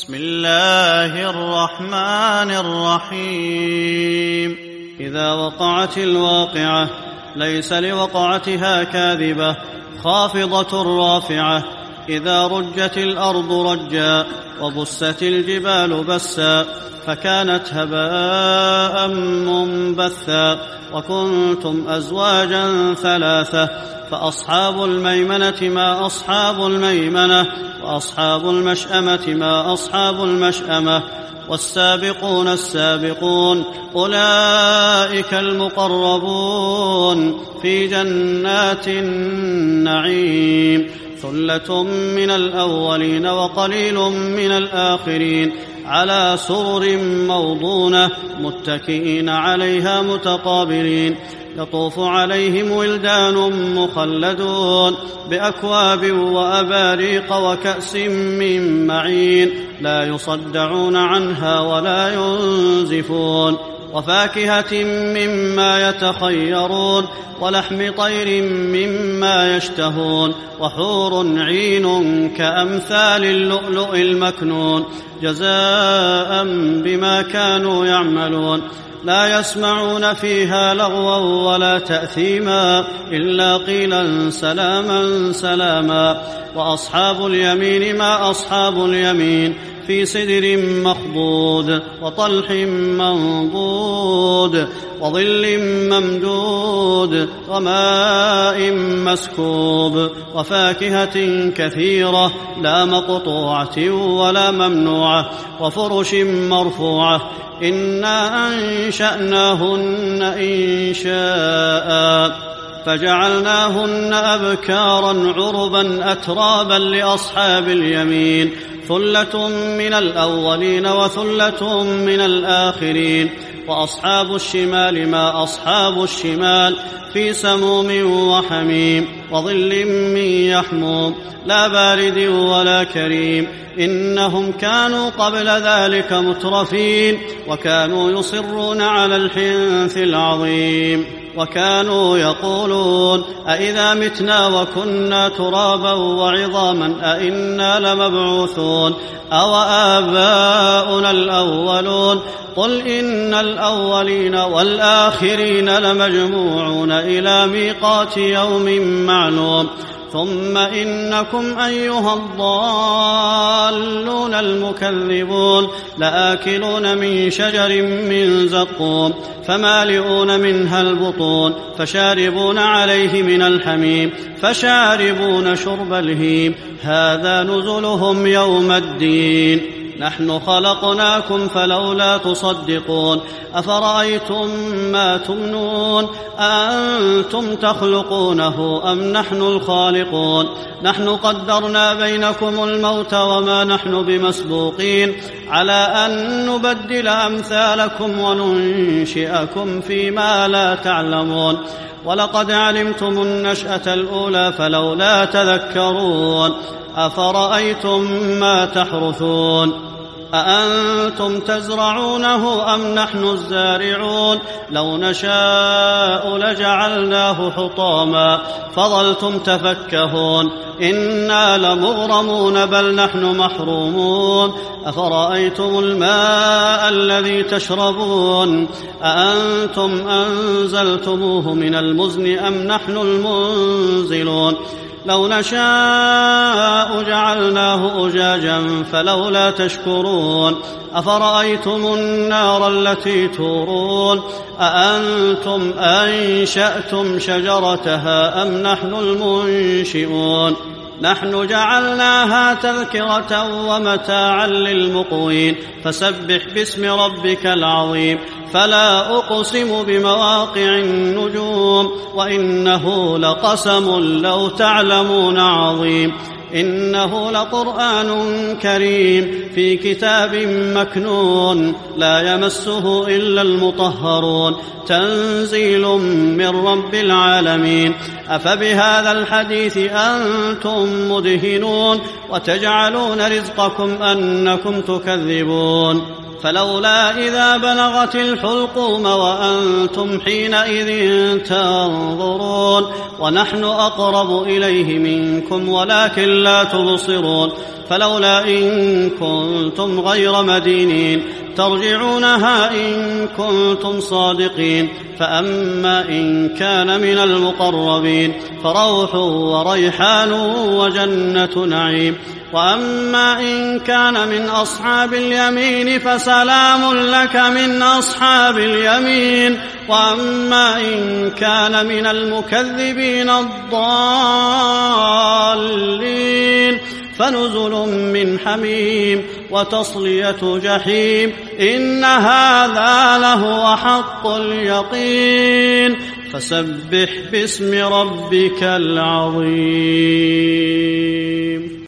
بسم الله الرحمن الرحيم. إذا وقعت الواقعة ليس لوقعتها كاذبة خافضة رافعة. إذا رجت الأرض رجا وبست الجبال بسا فكانت هباء منبثا وكنتم أزواجا ثلاثة فأصحاب الميمنة ما أصحاب الميمنة وأصحاب المشأمة ما أصحاب المشأمة والسابقون السابقون أولئك المقربون في جنات النعيم. ثلة من الأولين وقليل من الآخرين على سرر موضونة متكئين عليها متقابلين. يطوف عليهم ولدان مخلدون بأكواب وأباريق وكأس من معين لا يصدعون عنها ولا ينزفون. وفاكهة مما يتخيرون ولحم طير مما يشتهون وحور عين كأمثال اللؤلؤ المكنون جزاء بما كانوا يعملون. لا يسمعون فيها لغوا ولا تأثيما إلا قيلا سلاما سلاما. وأصحاب اليمين ما أصحاب اليمين في سدر مخضود وطلح منضود وظل ممدود وماء مسكوب وفاكهة كثيرة لا مقطوعة ولا ممنوعة وفرش مرفوعة. إنا أنشأناهن إنشاء فجعلناهن أبكارا عربا أترابا لأصحاب اليمين. ثلة من الأولين وثلة من الآخرين. وأصحاب الشمال ما أصحاب الشمال في سموم وحميم وظل من يحموم لا بارد ولا كريم. إنهم كانوا قبل ذلك مترفين وكانوا يصرون على الحنث العظيم وكانوا يقولون أئذا متنا وكنا ترابا وعظاما أئنا لمبعوثون أو آباؤنا الأولون. قل إن الأولين والآخرين لمجموعون إلى ميقات يوم معلوم. ثم إنكم أيها الضالون المكذبون لآكلون من شجر من زقوم فمالئون منها البطون فشاربون عليه من الحميم فشاربون شرب الهيم هذا نزلهم يوم الدين. نحن خلقناكم فلولا تصدقون. أفرأيتم ما تمنون أأنتم تخلقونه أم نحن الخالقون. نحن قدرنا بينكم الموت وما نحن بمسبوقين على أن نبدل أمثالكم وننشئكم فيما لا تعلمون. ولقد علمتم النشأة الأولى فلولا تذكرون. أفرأيتم ما تحرثون أأنتم تزرعونه أم نحن الزارعون. لو نشاء لجعلناه حطاما فظلتم تفكهون. إنا لمغرمون بل نحن محرومون. أفرأيتم الماء الذي تشربون أأنتم أنزلتموه من المزن أم نحن المنزلون. لو نشاء جعلناه أجاجا فلولا تشكرون. أفرأيتم النار التي تورون أأنتم أنشأتم شجرتها أم نحن المنشئون. نحن جعلناها تذكرة ومتاعا للمقوين. فسبح باسم ربك العظيم. فلا أقسم بمواقع النجوم وإنه لقسم لو تعلمون عظيم. إنه لقرآن كريم في كتاب مكنون لا يمسه إلا المطهرون تنزيل من رب العالمين. أفبهذا الحديث أنتم مدهنون وتجعلون رزقكم أنكم تكذبون. فلولا إذا بلغت الحلقوم وأنتم حينئذ تنظرون ونحن أقرب إليه منكم ولكن لا تبصرون فلولا إن كنتم غير مدينين ترجعونها إن كنتم صادقين فأما إن كان من المقربين فروح وريحان وجنة نعيم وأما إن كان من أصحاب اليمين فسلام لك من أصحاب اليمين وأما إن كان من المكذبين الضالين فنزل من حميم وتصلية جحيم إن هذا لهو حق اليقين فسبح باسم ربك العظيم.